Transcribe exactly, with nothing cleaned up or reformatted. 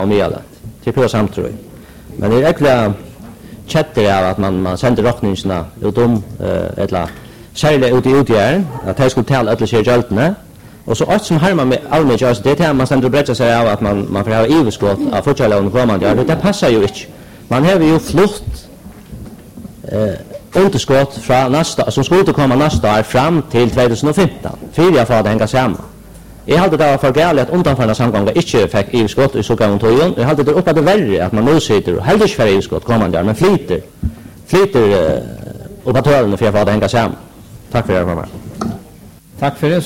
om mjölet. Till på samtroj. Men det är äckliga chatter av att man man sänder räkningarna ut om eh eller särskilt ut i utgården att det skulle tala alla sig hjältene. Och så allt som har man med allmänt just det här man sänder berätta sig av att man man får ha överskott av fortsättningen kommande år. Det passar ju inte. Man har ju flutt eh underskott från nästa som skulle komma nästa år fram till tjugohundrafemton. För jag får det hänga samman. Jag hade det för galet att undanfallna samgångar inte fick överskott i så gång tojon. Jag hade det uppe det värre att man nu sitter och helst för överskott kommande år men flyter. Flyter eh, och patrullen för jag får det hänga samman. Tack för det, mamma. Tack för det.